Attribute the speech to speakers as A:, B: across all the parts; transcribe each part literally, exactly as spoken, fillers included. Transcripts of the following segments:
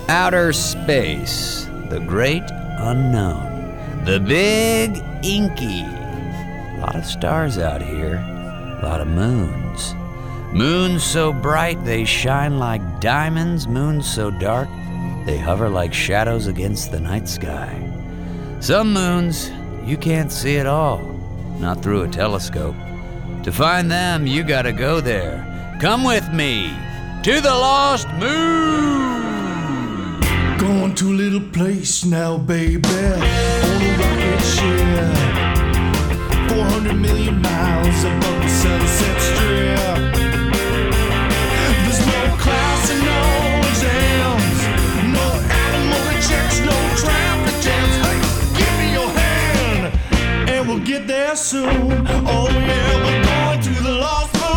A: Outer space, the great unknown, the big inky. A lot of stars out here, a lot of moons. Moons so bright they shine like diamonds, moons so dark they hover like shadows against the night sky. Some moons you can't see at all, not through a telescope. To find them, you gotta go there. Come with me to the Lost Moon.
B: Going to a little place now, baby, on a rocket ship, four hundred million miles above the Sunset Strip. There's no class and no exams, no animal rejects, no traffic jams. Hey, give me your hand, and we'll get there soon. Oh yeah, we're going to the Lost Moon.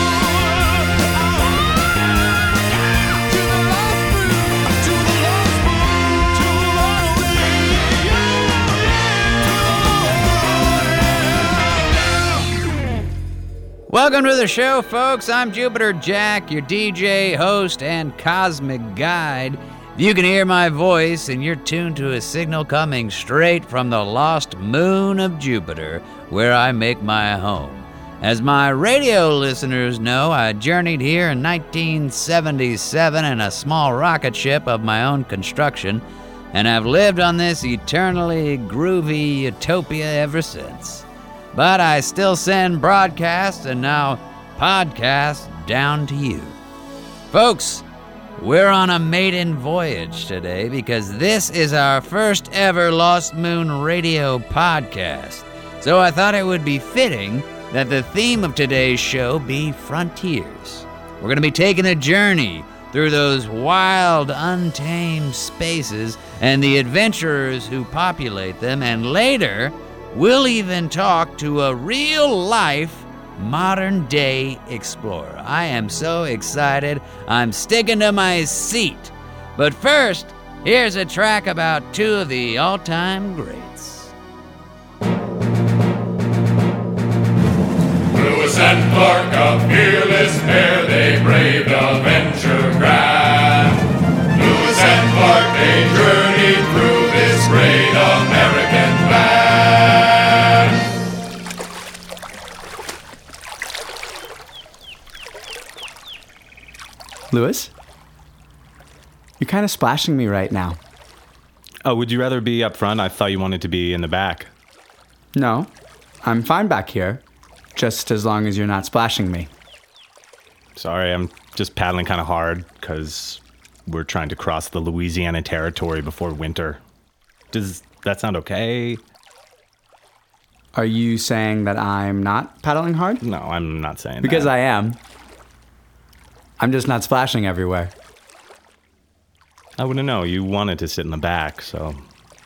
A: Welcome to the show, folks. I'm Jupiter Jack, your D J, host, and cosmic guide. You can hear my voice, and you're tuned to a signal coming straight from the lost moon of Jupiter, where I make my home. As my radio listeners know, I journeyed here in nineteen seventy-seven in a small rocket ship of my own construction, and I've lived on this eternally groovy utopia ever since. But I still send broadcasts and now podcasts down to you. Folks, we're on a maiden voyage today because this is our first ever Lost Moon radio podcast. So I thought it would be fitting that the theme of today's show be frontiers. We're going to be taking a journey through those wild, untamed spaces and the adventurers who populate them, and later we'll even talk to a real-life, modern-day explorer. I am so excited, I'm sticking to my seat. But first, here's a track about two of the all-time greats.
C: Lewis and Clark, a fearless pair, they braved a venture grand. Lewis and Clark, they journeyed through this great American land.
D: Lewis? You're kind of splashing me right now.
E: Oh, would you rather be up front? I thought you wanted to be in the back.
D: No, I'm fine back here, just as long as you're not splashing me.
E: Sorry, I'm just paddling kind of hard because we're trying to cross the Louisiana territory before winter. Does that sound okay?
D: Are you saying that I'm not paddling hard?
E: No, I'm not saying
D: Because
E: that.
D: I am. I'm just not splashing everywhere.
E: I wouldn't know. You wanted to sit in the back, so...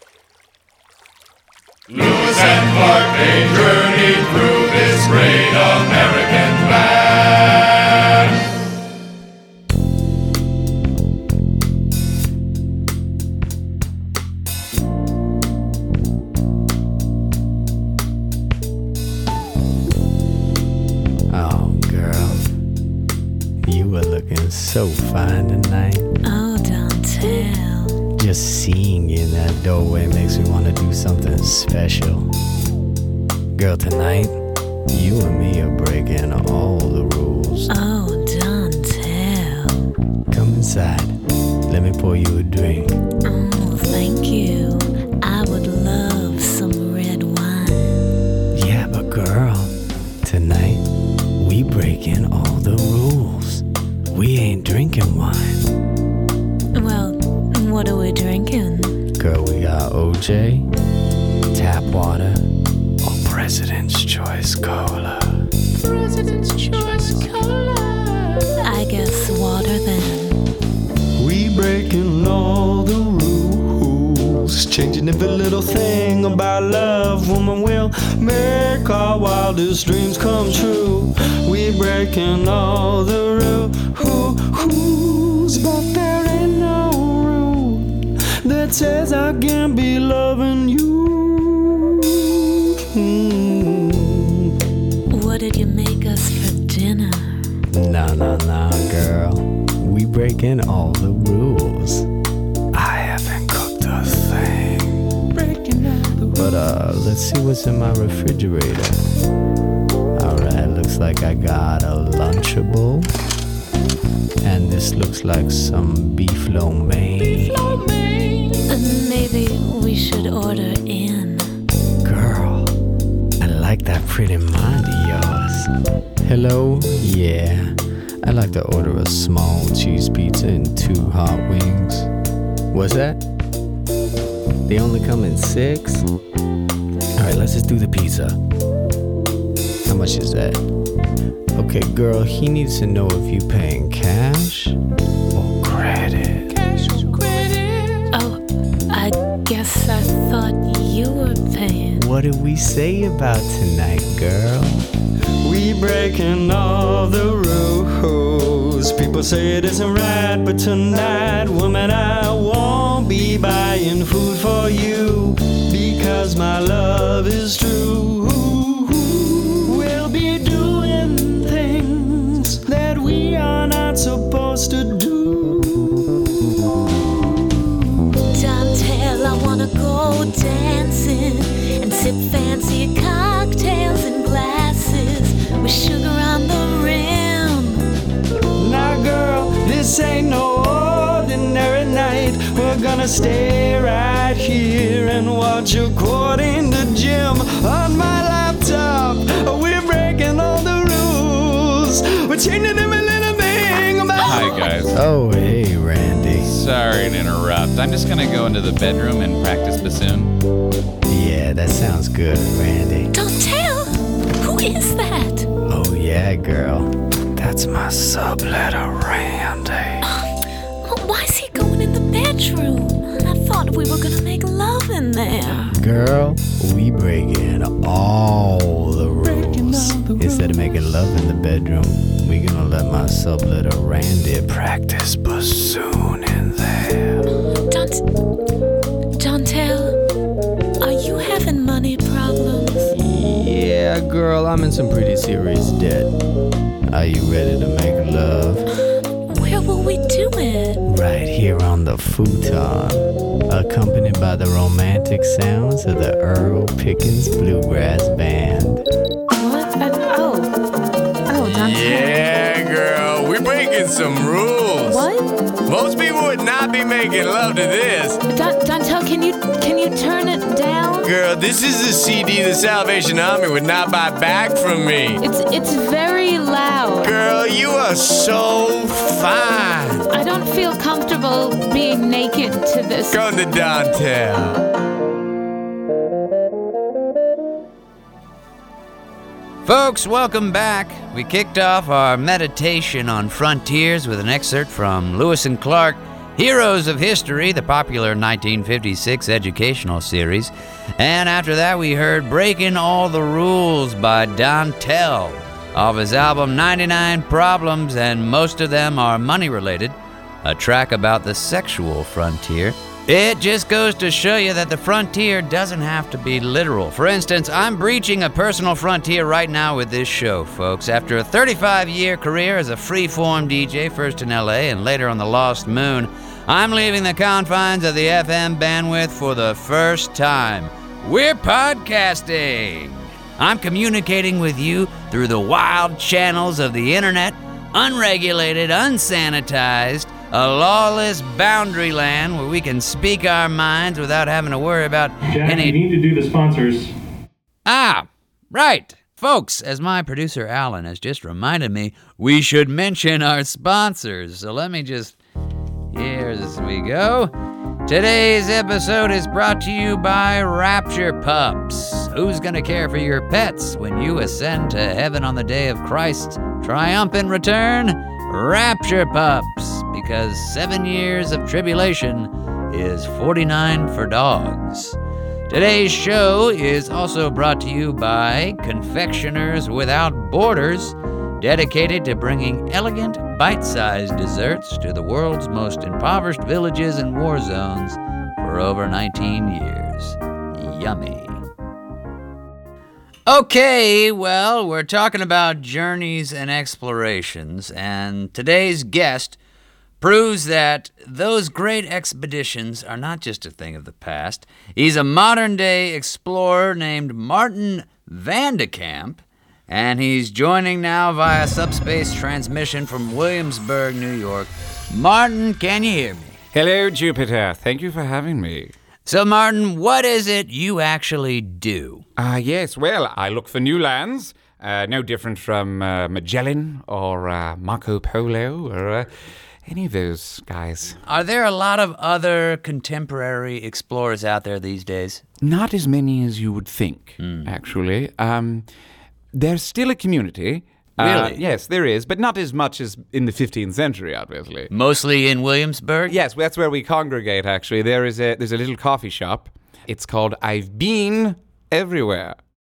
C: Lewis and Clark, they journeyed through this great American land.
F: Oh, girl. You were looking so fine tonight.
G: Oh, don't tell.
F: Just seeing you in that doorway makes me want to do something special. Girl, tonight, you and me are breaking all the rules.
G: Oh, don't tell.
F: Come inside. Let me pour you a drink.
G: Oh, thank you. I would love some red wine.
F: Yeah, but girl, tonight, we breaking all the rules. We ain't drinking wine.
G: Well, what are we drinking?
F: Girl, we got O J, tap water, or President's Choice Cola.
G: President's Choice Cola. I guess water then.
B: We breaking all the rules, changing every little thing about love. Woman, will make our wildest dreams come true. We breaking all the rules, but there ain't no rule that says I can't be loving you. Mm.
G: What did you make us for dinner?
F: Nah, nah, nah, girl. We breaking all the rules. pizza. Let's see what's in my refrigerator. Alright, looks like I got a Lunchable. And this looks like some beef lo mein.
G: And maybe we should order in.
F: Girl, I like that pretty mind of yours. Hello? Yeah. I'd like to order a small cheese pizza and two hot wings. What's that? They only come in six? Alright, let's just do the pizza. How much is that? Okay, girl, he needs to know if you paying cash or credit. Cash or credit?
G: Oh, I guess I thought you were paying.
F: What did we say about tonight, girl?
H: We breaking all the rules. People say it isn't right, but tonight, woman, I won't be buying food for you because my love is true. We'll be doing things that we are not supposed to do.
G: Dantel, I wanna go dancing and sip fancy cocktails in glasses with sugar on the rim.
H: Now, girl, this ain't no ordinary night. We're gonna stay right here and watch According to Jim on my laptop. We're breaking all the rules. We're changing them a little thing about.
A: Hi, guys.
F: Oh, hey, Randy.
A: Sorry to interrupt. I'm just gonna go into the bedroom and practice bassoon.
F: Yeah, that sounds good, Randy.
G: Dantel, who is that?
F: Oh, yeah, girl. That's my subletter, Randy.
G: Why is he going in the bedroom? I thought we were gonna make love in there.
F: Girl, we breaking all the rules. Instead of making love in the bedroom, we gonna let my subletter Randy practice bassoon in there.
G: Dant- Dantel, are you having money problems?
F: Yeah, girl, I'm in some pretty serious debt. Are you ready to make love?
G: Where will we do it?
F: Right here on the futon, accompanied by the romantic sounds of the Earl Pickens Bluegrass Band.
I: What? Uh, oh. Oh, Dantel.
J: Yeah, girl, we're breaking some rules.
I: What?
J: Most people would not be making love to this.
I: Dan- Dantel, can you can you turn it down?
J: Girl, this is the C D the Salvation Army would not buy back from me.
I: It's it's very loud.
J: Girl, you are so fine.
I: I don't feel comfortable being naked to this.
J: Come to Dantel.
A: Folks, welcome back. We kicked off our meditation on frontiers with an excerpt from Lewis and Clark, Heroes of History, the popular nineteen fifty-six educational series. And after that, we heard Breaking All the Rules by Dantel off his album ninety-nine Problems, and most of them are money-related, a track about the sexual frontier. It just goes to show you that the frontier doesn't have to be literal. For instance, I'm breaching a personal frontier right now with this show, folks. After a thirty-five-year career as a free-form D J, first in L A and later on the Lost Moon, I'm leaving the confines of the F M bandwidth for the first time. We're podcasting. I'm communicating with you through the wild channels of the internet, unregulated, unsanitized, a lawless boundary land where we can speak our minds without having to worry about
K: Jack,
A: any...
K: you need to do the sponsors.
A: Ah, right. Folks, as my producer Alan has just reminded me, we should mention our sponsors. So let me just... Here's we go. Today's episode is brought to you by Rapture Pups. Who's gonna care for your pets when you ascend to heaven on the day of Christ's triumphant return? Rapture Pups, because seven years of tribulation is forty-nine for dogs. Today's show is also brought to you by Confectioners Without Borders, dedicated to bringing elegant, bite-sized desserts to the world's most impoverished villages and war zones for over nineteen years. Yummy. Okay, well, we're talking about journeys and explorations, and today's guest proves that those great expeditions are not just a thing of the past. He's a modern-day explorer named Martin Vandekamp, and he's joining now via subspace transmission from Williamsburg, New York. Martin, can you hear me?
K: Hello, Jupiter. Thank you for having me.
A: So, Martin, what is it you actually do?
K: Ah, uh, yes. Well, I look for new lands. Uh, no different from uh, Magellan or uh, Marco Polo or uh, any of those guys.
A: Are there a lot of other contemporary explorers out there these days?
K: Not as many as you would think,
A: mm.
K: actually. Um, there's still a community.
A: Really?
K: Uh, yes, there is, but not as much as in the fifteenth century, obviously.
A: Mostly in Williamsburg?
K: Yes, that's where we congregate, actually. There is a there's a little coffee shop. It's called I've Been Everywhere.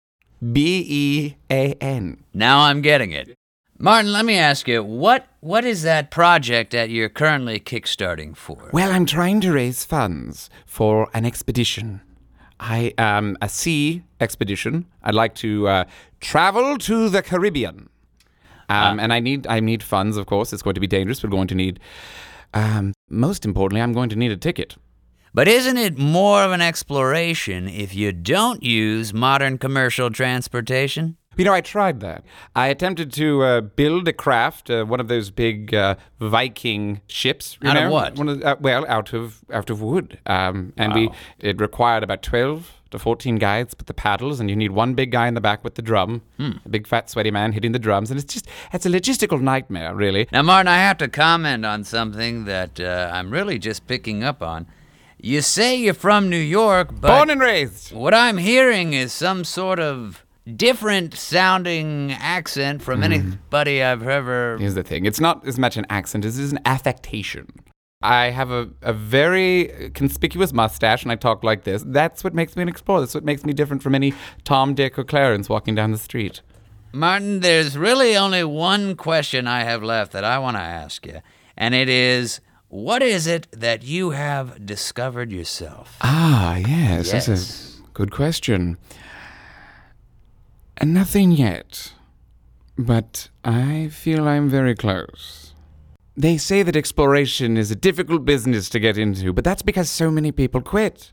K: B E A N.
A: Now I'm getting it. Martin, let me ask you, what what is that project that you're currently kickstarting for?
K: Well, I'm trying to raise funds for an expedition. I am a sea expedition. I'd like to uh, travel to the Caribbean. Um, uh, and I need I need funds, of course. It's going to be dangerous. We're going to need, um, most importantly, I'm going to need a ticket.
A: But isn't it more of an exploration if you don't use modern commercial transportation?
K: You know, I tried that. I attempted to uh, build a craft, uh, one of those big uh, Viking ships. You
A: out
K: know?
A: of what?
K: One of, uh, well, out of out of wood. Um, and
A: wow.
K: we it required about twelve to fourteen guys with the paddles, and you need one big guy in the back with the drum,
A: hmm.
K: a big fat sweaty man hitting the drums, and it's just it's a logistical nightmare, really.
A: Now, Martin, I have to comment on something that uh, I'm really just picking up on. You say you're from New York, but
K: born and raised.
A: What I'm hearing is some sort of different sounding accent from mm. anybody I've ever...
K: Here's the thing. It's not as much an accent as it is an affectation. I have a, a very conspicuous mustache and I talk like this. That's what makes me an explorer. That's what makes me different from any Tom, Dick, or Clarence walking down the street.
A: Martin, there's really only one question I have left that I want to ask you, and it is, what is it that you have discovered yourself?
K: Ah, yes.
A: Yes.
K: That's a good question. And nothing yet, but I feel I'm very close. They say that exploration is a difficult business to get into, but that's because so many people quit.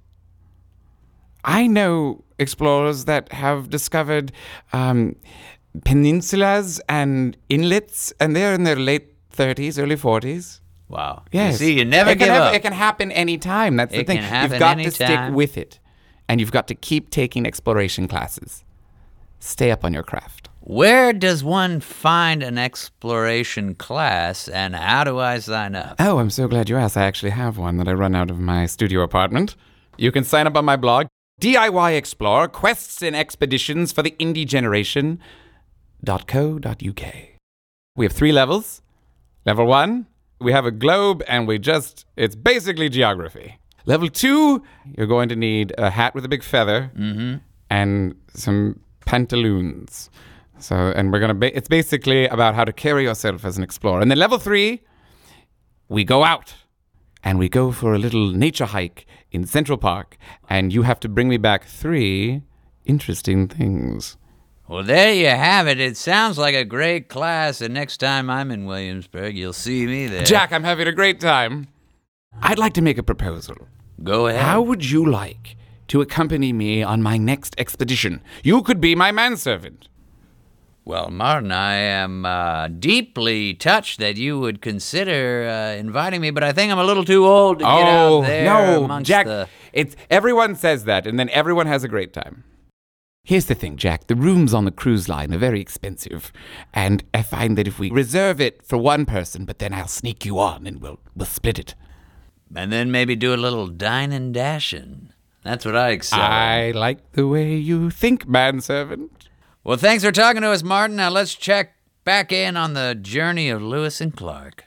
K: I know explorers that have discovered um, peninsulas and inlets, and they're in their late thirties, early forties.
A: Wow.
K: Yes.
A: You see, you never
K: it
A: give
K: can
A: up.
K: Have, it can happen anytime. That's
A: it
K: the thing.
A: Can happen
K: You've got
A: anytime.
K: to stick with it, and you've got to keep taking exploration classes. Stay up on your craft.
A: Where does one find an exploration class, and how do I sign up?
K: Oh, I'm so glad you asked. I actually have one that I run out of my studio apartment. You can sign up on my blog, D I Y Explorer, Quests and Expeditions for the Indie Generation dot co dot U K. We have three levels. Level one, we have a globe, and we just, it's basically geography. Level two, you're going to need a hat with a big feather
A: mm-hmm.
K: and some pantaloons. So, and we're gonna. Ba- it's basically about how to carry yourself as an explorer. And then level three, we go out, and we go for a little nature hike in Central Park, and you have to bring me back three interesting things.
A: Well, there you have it. It sounds like a great class, and next time I'm in Williamsburg, you'll see me there.
K: Jack, I'm having a great time. I'd like to make a proposal.
A: Go ahead.
K: How would you like to accompany me on my next expedition? You could be my manservant.
A: Well, Martin, I am uh, deeply touched that you would consider uh, inviting me, but I think I'm a little too old to
K: oh,
A: get out there
K: no,
A: amongst
K: Jack,
A: the...
K: It's, everyone says that, and then everyone has a great time. Here's the thing, Jack. The rooms on the cruise line are very expensive, and I find that if we reserve it for one person, but then I'll sneak you on, and we'll we'll split it.
A: And then maybe do a little dine and dashing. That's what I excel
K: I
A: at.
K: like the way you think, manservant.
A: Well, thanks for talking to us, Martin. Now let's check back in on the journey of Lewis and Clark.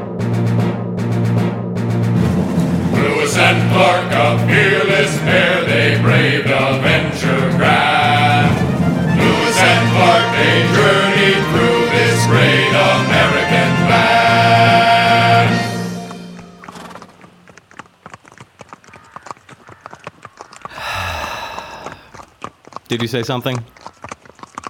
C: Lewis and Clark, a fearless pair, they braved a venture grand. Lewis and Clark, they journeyed through this great American land.
E: Did you say something?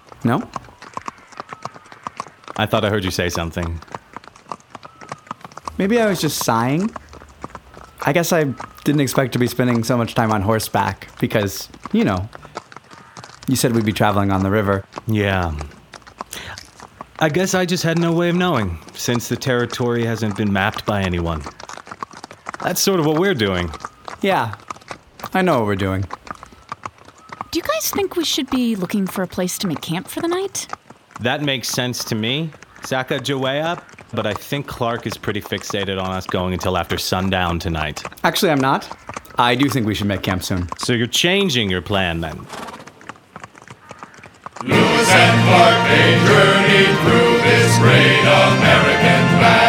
K: No?
E: I thought I heard you say something.
D: Maybe I was just sighing. I guess I didn't expect to be spending so much time on horseback because, you know, you said we'd be traveling on the river.
E: Yeah. I guess I just had no way of knowing, since the territory hasn't been mapped by anyone. That's sort of what we're doing.
D: Yeah, I know what we're doing.
L: Do you guys think we should be looking for a place to make camp for the night?
E: That makes sense to me, Sacagawea, but I think Clark is pretty fixated on us going until after sundown tonight.
D: Actually, I'm not. I do think we should make camp soon.
E: So you're changing your plan then?
C: Lewis and Clark, they journeyed through this great American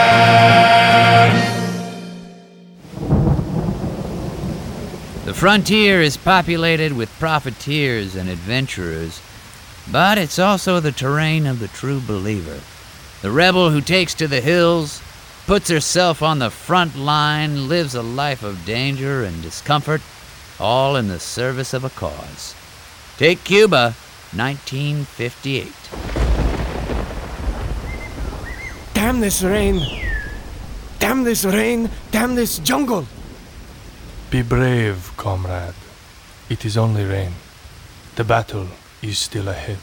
C: land.
A: The frontier is populated with profiteers and adventurers, but it's also the terrain of the true believer. The rebel who takes to the hills, puts herself on the front line, lives a life of danger and discomfort, all in the service of a cause. Take Cuba, nineteen fifty-eight.
M: Damn this rain! Damn this rain! Damn this jungle!
B: Be brave, comrade. It is only rain. The battle is still ahead.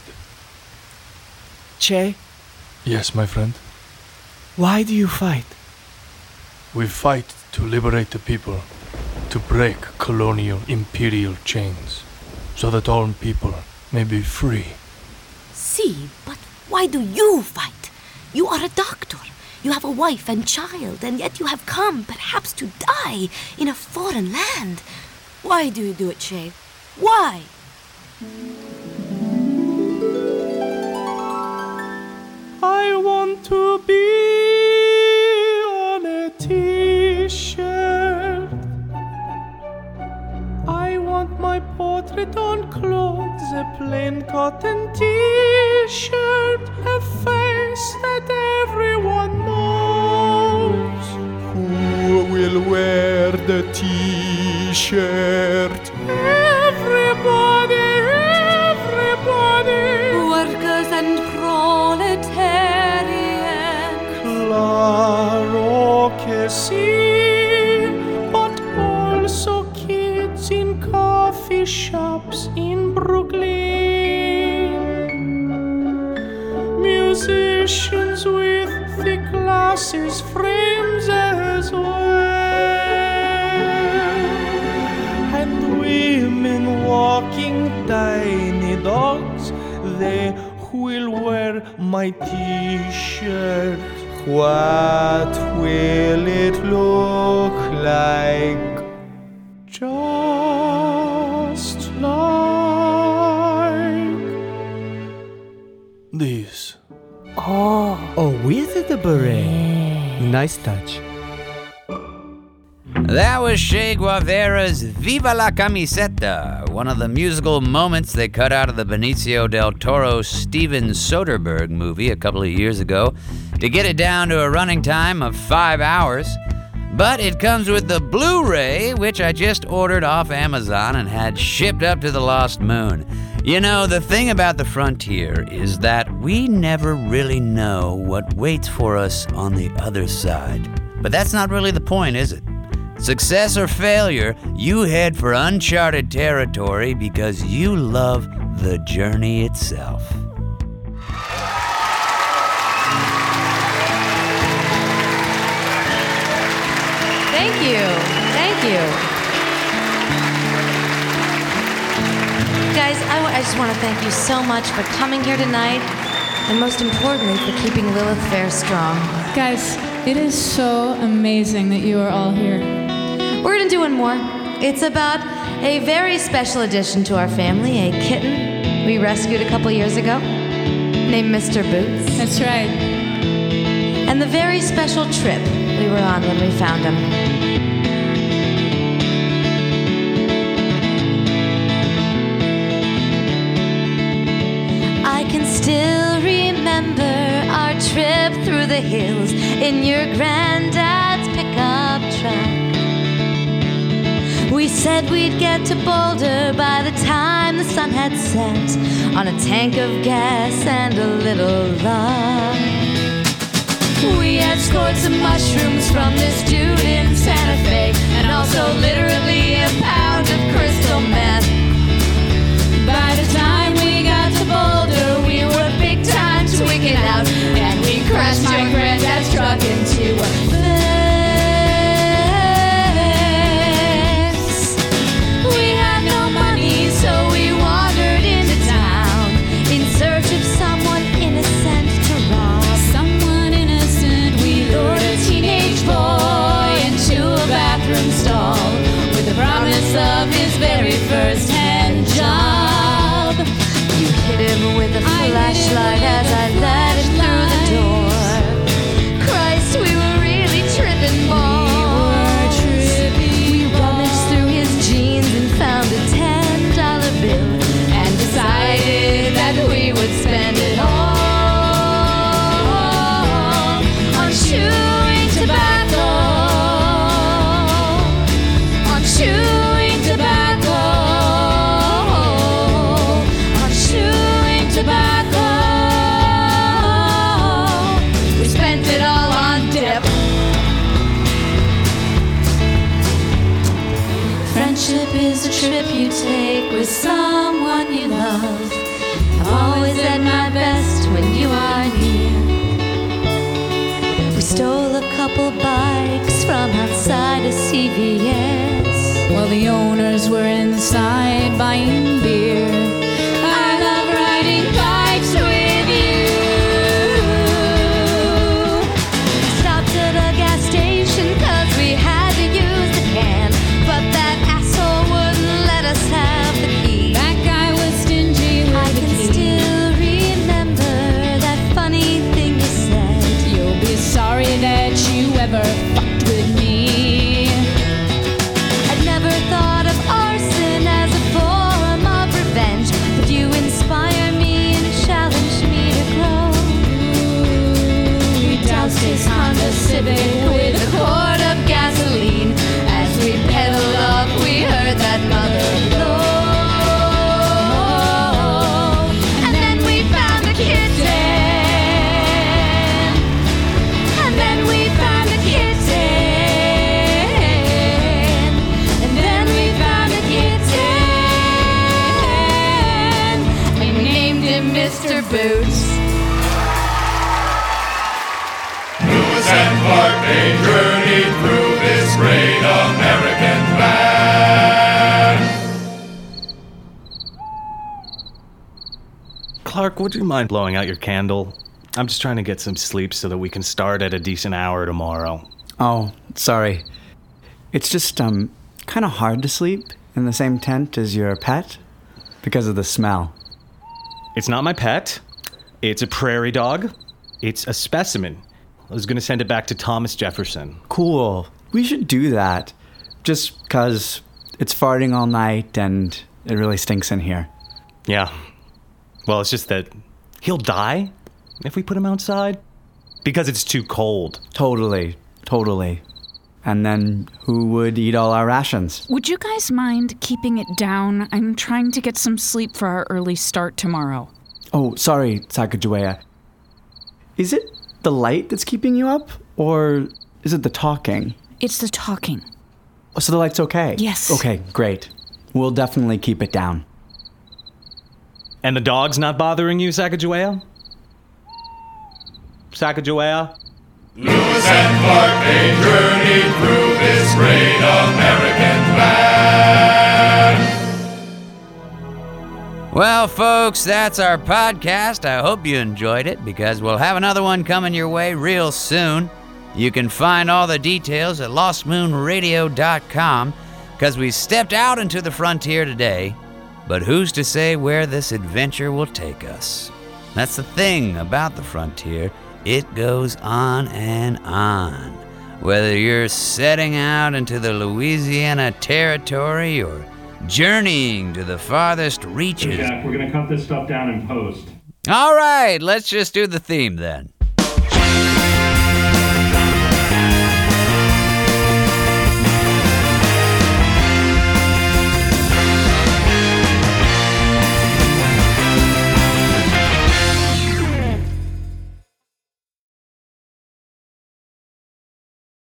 M: Che,
B: Yes, my friend.
M: why do you fight?
B: We fight to liberate the people, to break colonial imperial chains, so that all people may be free.
G: See, but why do you fight? You are a doctor. You have a wife and child, and yet you have come, perhaps to die, in a foreign land. Why do you do it, Che? Why?
H: I want to be on a t-shirt. I want my portrait on clothes, a plain cotton t-shirt, a face that everyone knows.
B: Who will wear the t-shirt?
H: Everybody, everybody.
G: Workers and proletarian.
H: Claro que sí, but also kids in coffee shops in Brooklyn. Musicians with thick glasses, frames as well. And women walking tiny dogs, they will wear my t-shirt. What will it look like? Just like
B: This.
M: Oh. Oh, with the beret. Nice touch.
A: That was Che Guevara's Viva la Camiseta, one of the musical moments they cut out of the Benicio del Toro Steven Soderbergh movie a couple of years ago to get it down to a running time of five hours. But it comes with the Blu-ray, which I just ordered off Amazon and had shipped up to the Lost Moon. You know, the thing about the frontier is that we never really know what waits for us on the other side. But that's not really the point, is it? Success or failure, you head for uncharted territory because you love the journey itself.
N: Thank you. Thank you. Guys, I, w- I just want to thank you so much for coming here tonight, and most importantly, for keeping Lilith Fair strong.
O: Guys, it is so amazing that you are all here.
N: We're going to do one more. It's about a very special addition to our family, a kitten we rescued a couple years ago, named Mister Boots.
O: That's right.
N: And the very special trip we were on when we found him. I can still remember our trip through the hills in your granddad's pickup truck. We said we'd get to Boulder by the time the sun had set, on a tank of gas and a little luck. We had scores borrowed some mushrooms from this dude in Santa Fe, and also literally a pound of crystal meth. By the time we got to Boulder, we were big time tweaking out, and we crashed my granddad's truck into a fence. We had no money, so we wandered into town in search of someone innocent to rob. Someone innocent, we lured a teenage boy into a bathroom stall with the promise of his very first hand job. You hit him with a flashlight as I led him through the door. Christ, we were really tripping balls. We rummaged through his jeans and found a ten dollar bill and decided that we would spend it all on chewing tobacco. On chewing tobacco. On chewing tobacco. We spent it all on dip. Friendship is a trip you take with someone you love. I'm always at my best when you are near. We stole a couple bikes from outside a C V S while the owners were inside buying beer. I love riding bikes with you. Stopped at a gas station cause we had to use the can, but that asshole wouldn't let us have the key. That guy was stingy with I the can key. Still remember that funny thing you said. You'll be sorry that you ever fucked with me. I'd never thought of arson as a form of revenge, but you inspire me and challenge me to grow. We doused his Honda Civic with a quart of gasoline. As we pedaled up, we heard that mother blow. And then we found the kitten. And then we found the kitten. And then we found the kitten. We named him Mister Boots.
C: Lewis and Clark, they journeyed through this great American land.
E: Clark, would you mind blowing out your candle? I'm just trying to get some sleep so that we can start at a decent hour tomorrow.
D: Oh, sorry. It's just, um, kind of hard to sleep in the same tent as your pet because of the smell.
E: It's not my pet. It's a prairie dog. It's a specimen. I was going to send it back to Thomas Jefferson.
D: Cool. We should do that. Just because it's farting all night and it really stinks in here.
E: Yeah. Well, it's just that he'll die if we put him outside. Because it's too cold.
D: Totally. Totally. And then who would eat all our rations?
L: Would you guys mind keeping it down? I'm trying to get some sleep for our early start tomorrow.
D: Oh, sorry, Sacagawea. Is it the light that's keeping you up? Or is it the talking?
L: It's the talking.
D: Oh, so the light's okay?
L: Yes.
D: Okay, great. We'll definitely keep it down.
E: And the dog's not bothering you, Sacagawea? Sacagawea?
C: Lewis and Clark, they journeyed through this great American land.
A: Well, folks, that's our podcast. I hope you enjoyed it because we'll have another one coming your way real soon. You can find all the details at lost moon radio dot com because we stepped out into the frontier today. But who's to say where this adventure will take us? That's the thing about the frontier. It goes on and on. Whether you're setting out into the Louisiana Territory or journeying to the farthest reaches.
P: So Jack, we're going to cut this stuff down in post.
A: All right, let's just do the theme then.